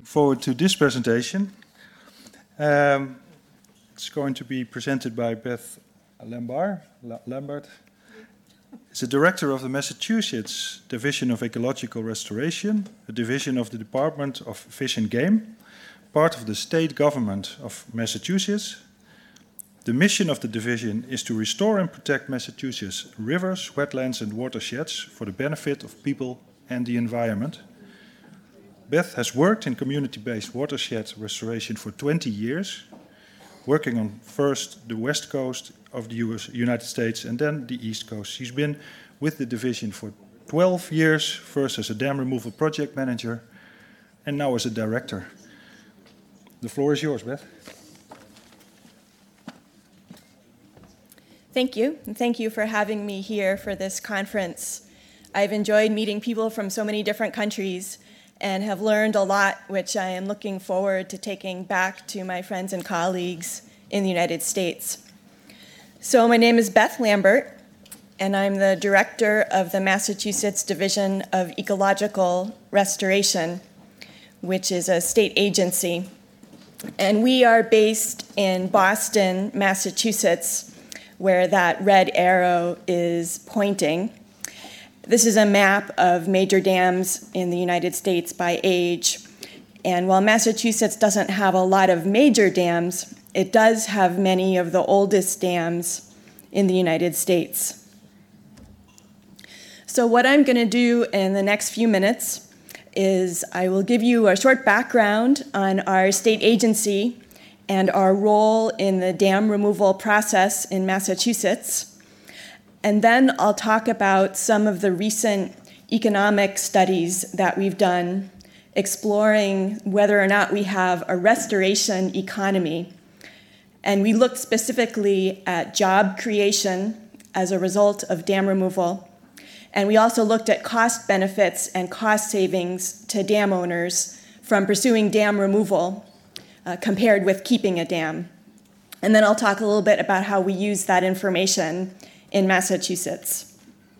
forward to this presentation. It's going to be presented by Beth Lambert. She's the director of the Massachusetts Division of Ecological Restoration, a division of the Department of Fish and Game, part of the state government of Massachusetts. The mission of the division is to restore and protect Massachusetts rivers, wetlands, and watersheds for the benefit of people and the environment. Beth has worked in community-based watershed restoration for 20 years, working on first the west coast of the United States and then the east coast. She's been with the division for 12 years, first as a dam removal project manager and now as a director. The floor is yours, Beth. Thank you, and thank you for having me here for this conference. I've enjoyed meeting people from so many different countries and have learned a lot, which I am looking forward to taking back to my friends and colleagues in the United States. So my name is Beth Lambert, and I'm the director of the Massachusetts Division of Ecological Restoration, which is a state agency. And we are based in Boston, Massachusetts, where that red arrow is pointing. This is a map of major dams in the United States by age. And while Massachusetts doesn't have a lot of major dams, it does have many of the oldest dams in the United States. So what I'm going to do in the next few minutes is I will give you a short background on our state agency and our role in the dam removal process in Massachusetts. And then I'll talk about some of the recent economic studies that we've done, exploring whether or not we have a restoration economy. And we looked specifically at job creation as a result of dam removal. And we also looked at cost benefits and cost savings to dam owners from pursuing dam removal compared with keeping a dam. And then I'll talk a little bit about how we use that information in Massachusetts.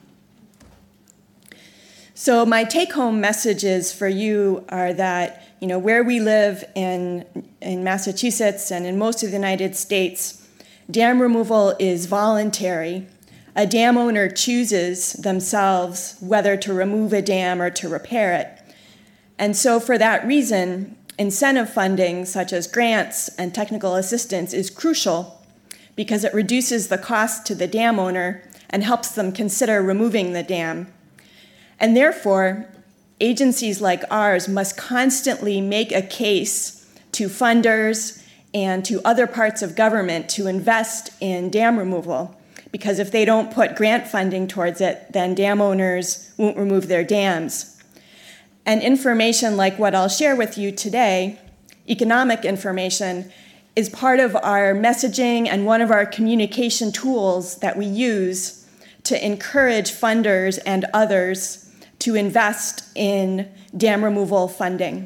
So my take-home messages for you are that, where we live in Massachusetts and in most of the United States, dam removal is voluntary. A dam owner chooses themselves whether to remove a dam or to repair it. And so for that reason, incentive funding, such as grants and technical assistance, is crucial because it reduces the cost to the dam owner and helps them consider removing the dam. And therefore, agencies like ours must constantly make a case to funders and to other parts of government to invest in dam removal, because if they don't put grant funding towards it, then dam owners won't remove their dams. And information like what I'll share with you today, economic information, is part of our messaging and one of our communication tools that we use to encourage funders and others to invest in dam removal funding.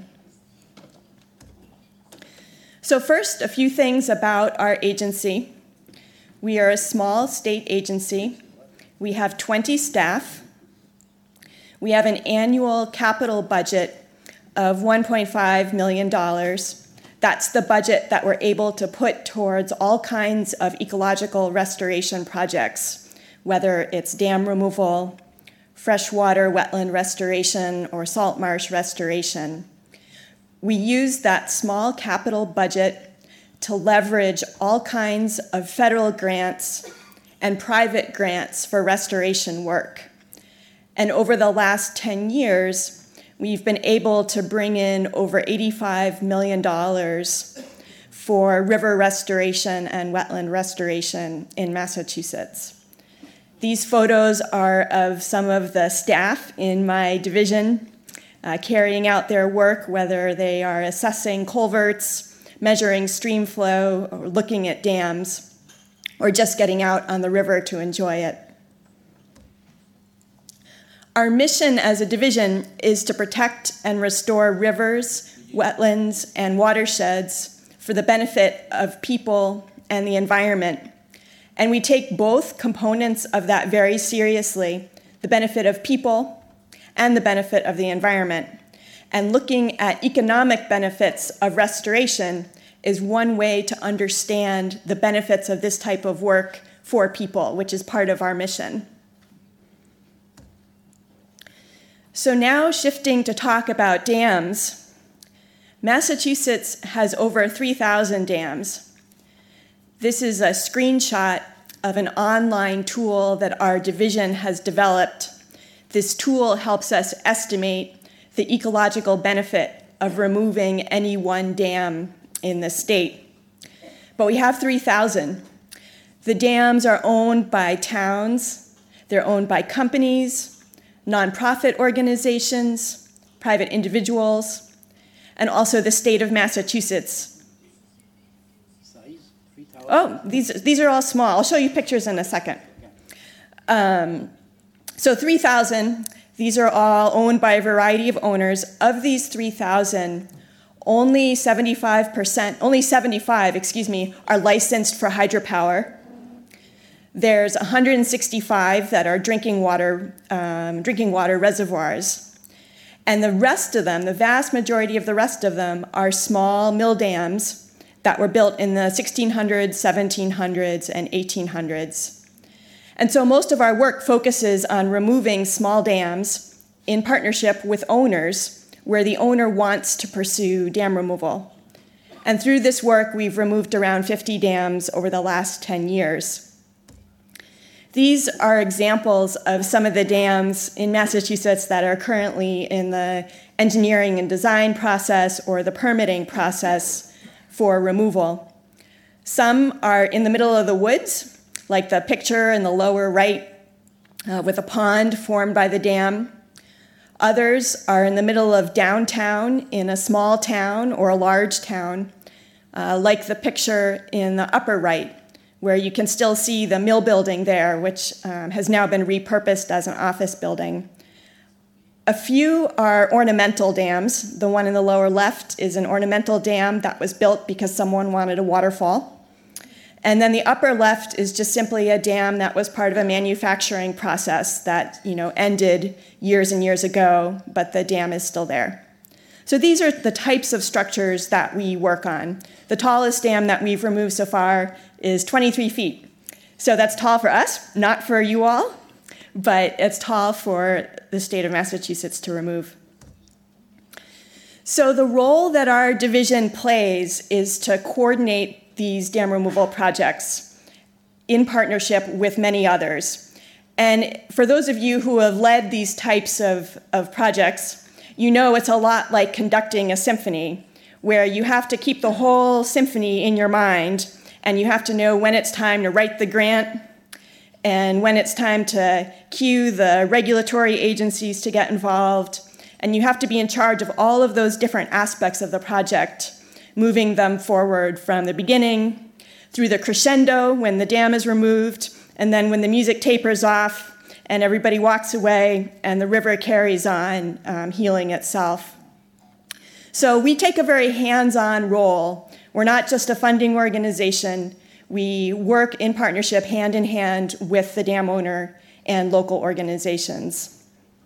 So first, a few things about our agency. We are a small state agency. We have 20 staff. We have an annual capital budget of $1.5 million. That's the budget that we're able to put towards all kinds of ecological restoration projects, whether it's dam removal, freshwater wetland restoration, or salt marsh restoration. We use that small capital budget to leverage all kinds of federal grants and private grants for restoration work. And over the last 10 years, we've been able to bring in over $85 million for river restoration and wetland restoration in Massachusetts. These photos are of some of the staff in my division carrying out their work, whether they are assessing culverts, measuring stream flow, or looking at dams, or just getting out on the river to enjoy it. Our mission as a division is to protect and restore rivers, wetlands, and watersheds for the benefit of people and the environment. And we take both components of that very seriously, the benefit of people and the benefit of the environment. And looking at economic benefits of restoration is one way to understand the benefits of this type of work for people, which is part of our mission. So now shifting to talk about dams, Massachusetts has over 3,000 dams. This is a screenshot of an online tool that our division has developed. This tool helps us estimate the ecological benefit of removing any one dam in the state. But we have 3,000. The dams are owned by towns, they're owned by companies, nonprofit organizations, private individuals, and also the state of Massachusetts. Size? 3,000? Oh, these are all small. I'll show you pictures in a second. So 3,000, these are all owned by a variety of owners. Of these 3,000, only 75, are licensed for hydropower. There's 165 that are drinking water reservoirs. And the rest of them, the vast majority of the rest of them, are small mill dams that were built in the 1600s, 1700s, and 1800s. And so most of our work focuses on removing small dams in partnership with owners where the owner wants to pursue dam removal. And through this work, we've removed around 50 dams over the last 10 years. These are examples of some of the dams in Massachusetts that are currently in the engineering and design process or the permitting process for removal. Some are in the middle of the woods, like the picture in the lower right with a pond formed by the dam. Others are in the middle of downtown in a small town or a large town, like the picture in the upper right, where you can still see the mill building there, which has now been repurposed as an office building. A few are ornamental dams. The one in the lower left is an ornamental dam that was built because someone wanted a waterfall. And then the upper left is just simply a dam that was part of a manufacturing process that ended years and years ago, but the dam is still there. So these are the types of structures that we work on. The tallest dam that we've removed so far is 23 feet. So that's tall for us, not for you all, but it's tall for the state of Massachusetts to remove. So the role that our division plays is to coordinate these dam removal projects in partnership with many others. And for those of you who have led these types of projects, you know it's a lot like conducting a symphony, where you have to keep the whole symphony in your mind, and you have to know when it's time to write the grant, and when it's time to cue the regulatory agencies to get involved. And you have to be in charge of all of those different aspects of the project, moving them forward from the beginning through the crescendo when the dam is removed, and then when the music tapers off and everybody walks away and the river carries on, healing itself. So we take a very hands-on role. We're not just a funding organization. We work in partnership hand in hand with the dam owner and local organizations.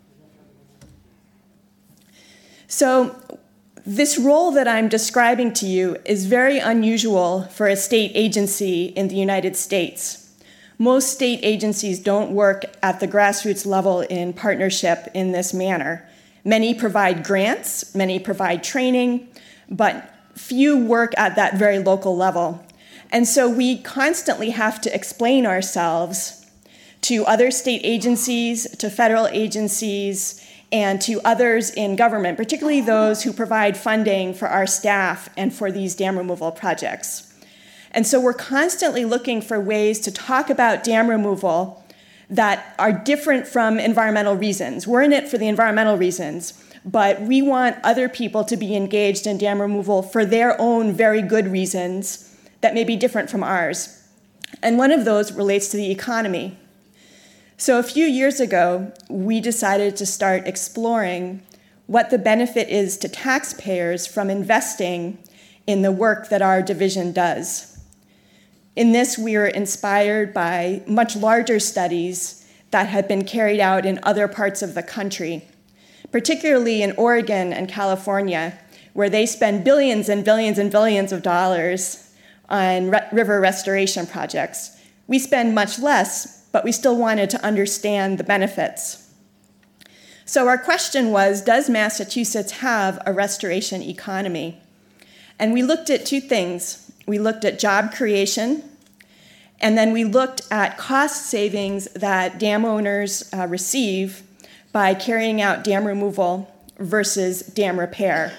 So this role that I'm describing to you is very unusual for a state agency in the United States. Most state agencies don't work at the grassroots level in partnership in this manner. Many provide grants, many provide training, but few work at that very local level. And so we constantly have to explain ourselves to other state agencies, to federal agencies, and to others in government, particularly those who provide funding for our staff and for these dam removal projects. And so we're constantly looking for ways to talk about dam removal that are different from environmental reasons. We're in it for the environmental reasons, but we want other people to be engaged in dam removal for their own very good reasons that may be different from ours. And one of those relates to the economy. So a few years ago, we decided to start exploring what the benefit is to taxpayers from investing in the work that our division does. In this, we were inspired by much larger studies that had been carried out in other parts of the country, particularly in Oregon and California, where they spend billions and billions and billions of dollars on river restoration projects. We spend much less, but we still wanted to understand the benefits. So our question was, does Massachusetts have a restoration economy? And we looked at two things. We looked at job creation, and then we looked at cost savings that dam owners receive by carrying out dam removal versus dam repair.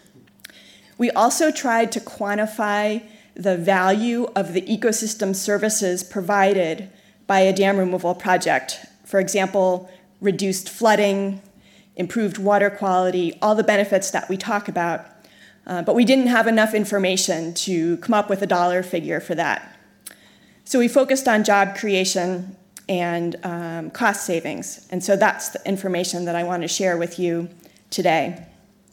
We also tried to quantify the value of the ecosystem services provided by a dam removal project. For example, reduced flooding, improved water quality, all the benefits that we talk about. But we didn't have enough information to come up with a dollar figure for that. So we focused on job creation and cost savings. And so that's the information that I want to share with you today.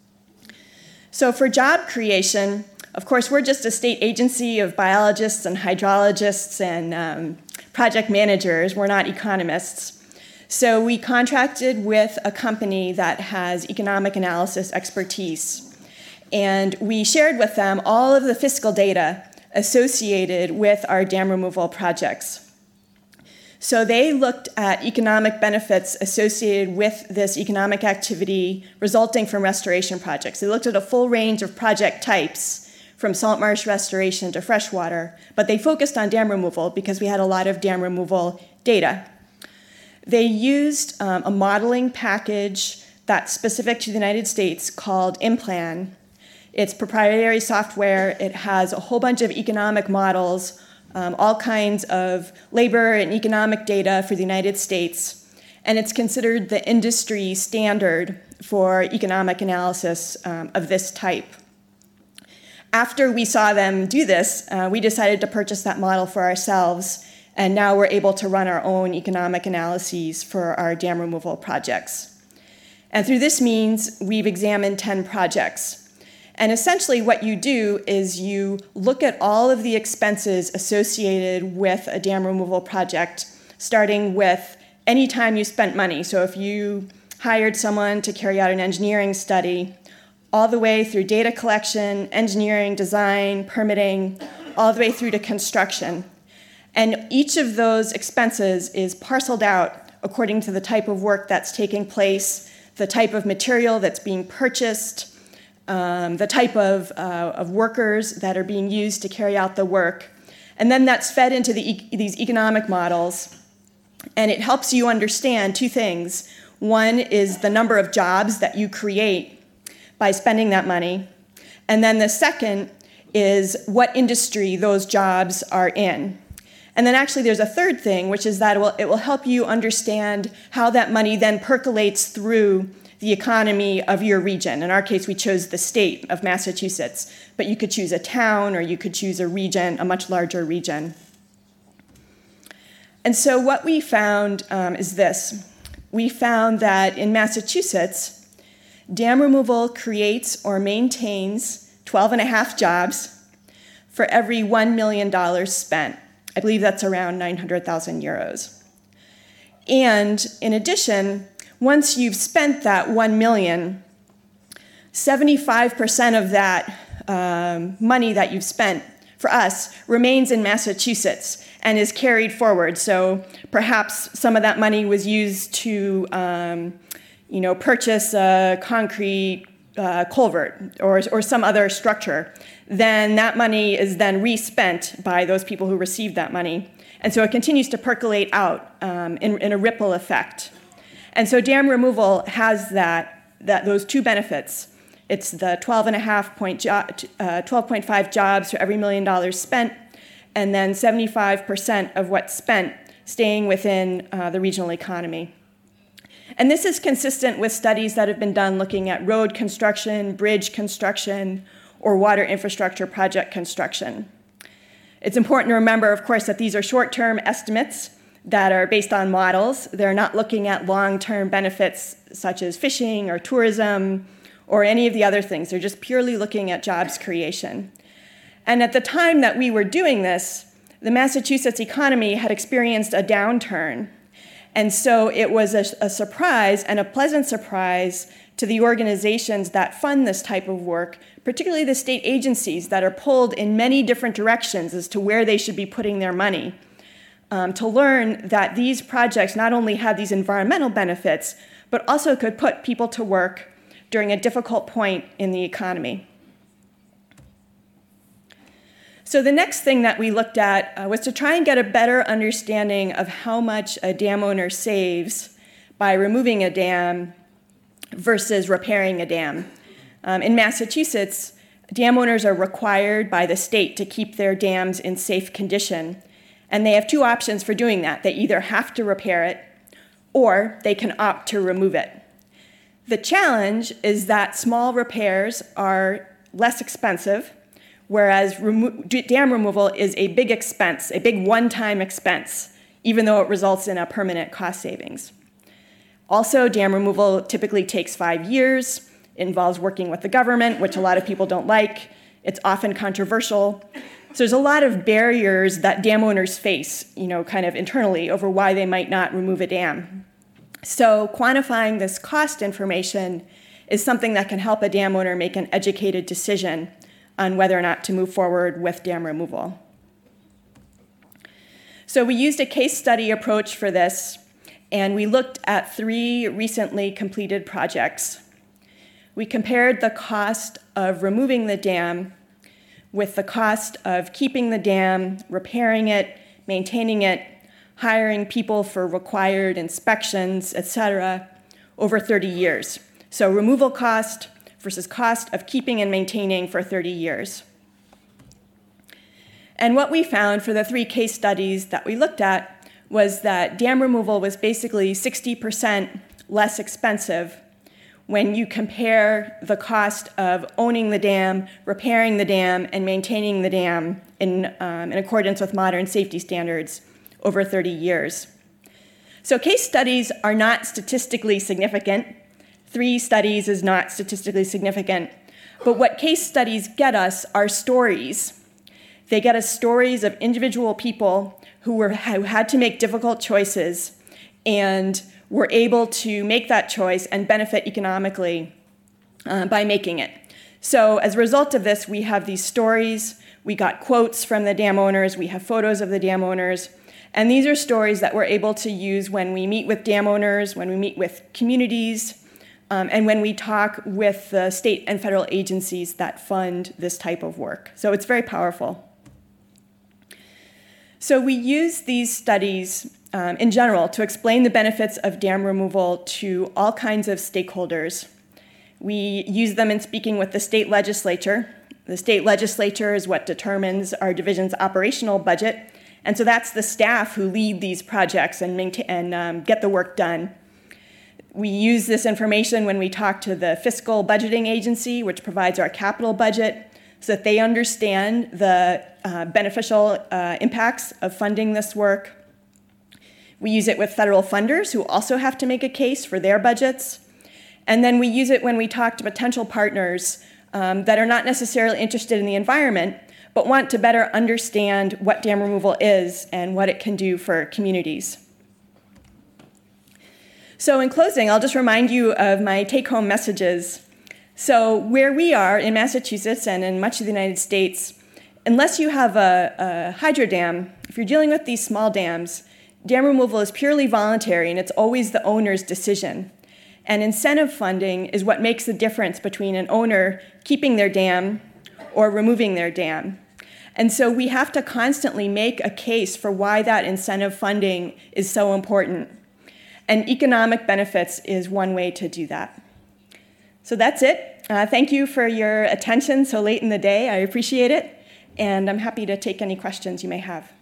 So for job creation, of course, we're just a state agency of biologists and hydrologists and project managers. We're not economists. So we contracted with a company that has economic analysis expertise. And we shared with them all of the fiscal data associated with our dam removal projects. So they looked at economic benefits associated with this economic activity resulting from restoration projects. They looked at a full range of project types, from salt marsh restoration to freshwater, but they focused on dam removal because we had a lot of dam removal data. They used a modeling package that's specific to the United States called IMPLAN. It's proprietary software. It has a whole bunch of economic models, all kinds of labor and economic data for the United States, and it's considered the industry standard for economic analysis of this type. After we saw them do this, we decided to purchase that model for ourselves, and now we're able to run our own economic analyses for our dam removal projects. And through this means, we've examined 10 projects. And essentially what you do is you look at all of the expenses associated with a dam removal project, starting with any time you spent money. So if you hired someone to carry out an engineering study, all the way through data collection, engineering, design, permitting, all the way through to construction. And each of those expenses is parceled out according to the type of work that's taking place, the type of material that's being purchased, the type of workers that are being used to carry out the work. And then that's fed into these economic models, and it helps you understand two things. One is the number of jobs that you create by spending that money, and then the second is what industry those jobs are in. And then actually there's a third thing, which is that it will help you understand how that money then percolates through the economy of your region. In our case, we chose the state of Massachusetts, but you could choose a town or you could choose a region, a much larger region. And so what we found is this. We found that in Massachusetts, dam removal creates or maintains 12.5 jobs for every $1 million spent. I believe that's around 900,000 euros. And in addition, once you've spent that 1 million, 75% of that money that you've spent for us remains in Massachusetts and is carried forward. So perhaps some of that money was used to purchase a concrete culvert or some other structure. Then that money is then respent by those people who received that money. And so it continues to percolate out in a ripple effect. And so dam removal has those two benefits. It's the 12.5 jobs for every $1 million spent, and then 75% of what's spent staying within the regional economy. And this is consistent with studies that have been done looking at road construction, bridge construction, or water infrastructure project construction. It's important to remember, of course, that these are short-term estimates that are based on models. They're not looking at long-term benefits such as fishing or tourism or any of the other things. They're just purely looking at jobs creation. And at the time that we were doing this, the Massachusetts economy had experienced a downturn. And so it was a surprise, and a pleasant surprise, to the organizations that fund this type of work, particularly the state agencies that are pulled in many different directions as to where they should be putting their money, to learn that these projects not only had these environmental benefits, but also could put people to work during a difficult point in the economy. So the next thing that we looked at was to try and get a better understanding of how much a dam owner saves by removing a dam versus repairing a dam. In Massachusetts, dam owners are required by the state to keep their dams in safe condition, and they have two options for doing that. They either have to repair it, or they can opt to remove it. The challenge is that small repairs are less expensive, whereas dam removal is a big expense, a big one-time expense, even though it results in a permanent cost savings. Also, dam removal typically takes 5 years. It involves working with the government, which a lot of people don't like. It's often controversial. So there's a lot of barriers that dam owners face, kind of internally over why they might not remove a dam. So quantifying this cost information is something that can help a dam owner make an educated decision on whether or not to move forward with dam removal. So we used a case study approach for this, and we looked at 3 recently completed projects. We compared the cost of removing the dam with the cost of keeping the dam, repairing it, maintaining it, hiring people for required inspections, etc., over 30 years. So removal cost versus cost of keeping and maintaining for 30 years. And what we found for the 3 case studies that we looked at was that dam removal was basically 60% less expensive when you compare the cost of owning the dam, repairing the dam, and maintaining the dam in accordance with modern safety standards over 30 years. So case studies are not statistically significant. 3 studies is not statistically significant. But what case studies get us are stories. They get us stories of individual people who had to make difficult choices and were able to make that choice and benefit economically by making it. So as a result of this, we have these stories. We got quotes from the dam owners. We have photos of the dam owners. And these are stories that we're able to use when we meet with dam owners, when we meet with communities, and when we talk with the state and federal agencies that fund this type of work. So it's very powerful. So we use these studies in general to explain the benefits of dam removal to all kinds of stakeholders. We use them in speaking with the state legislature. The state legislature is what determines our division's operational budget, and so that's the staff who lead these projects and get the work done. We use this information when we talk to the fiscal budgeting agency, which provides our capital budget, so that they understand the beneficial impacts of funding this work. We use it with federal funders who also have to make a case for their budgets. And then we use it when we talk to potential partners that are not necessarily interested in the environment, but want to better understand what dam removal is and what it can do for communities. So in closing, I'll just remind you of my take-home messages. So where we are in Massachusetts and in much of the United States, unless you have a hydro dam, if you're dealing with these small dams, dam removal is purely voluntary and it's always the owner's decision. And incentive funding is what makes the difference between an owner keeping their dam or removing their dam. And so we have to constantly make a case for why that incentive funding is so important. And economic benefits is one way to do that. So that's it. Thank you for your attention so late in the day. I appreciate it. And I'm happy to take any questions you may have.